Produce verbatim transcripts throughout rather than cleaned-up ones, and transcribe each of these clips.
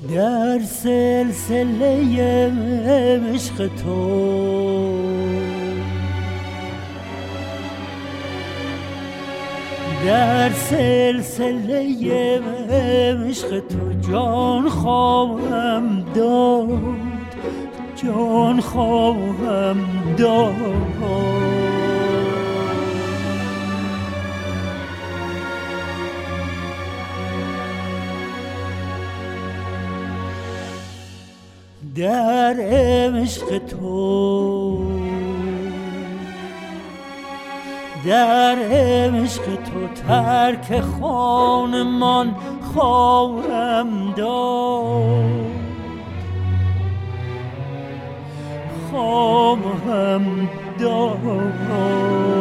در سلسله عشق تو در سلسله عشق تو جان خواهم داد، جان خواهم داد. در عشق تو در عشق تو ترک خانمان خواهم داد، خواهم داد.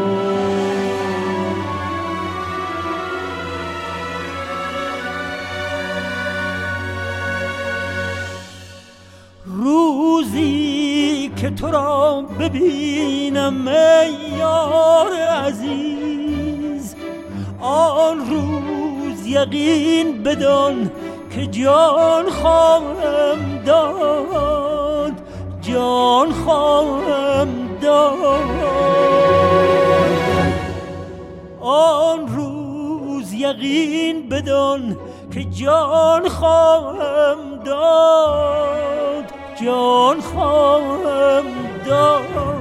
روزی که تو را ببینم ای یار عزیز، آن روز یقین بدان که جان خواهم داد، جان خواهم داد. آن روز یقین بدان که جان خواهم داد، جان خواهم داد.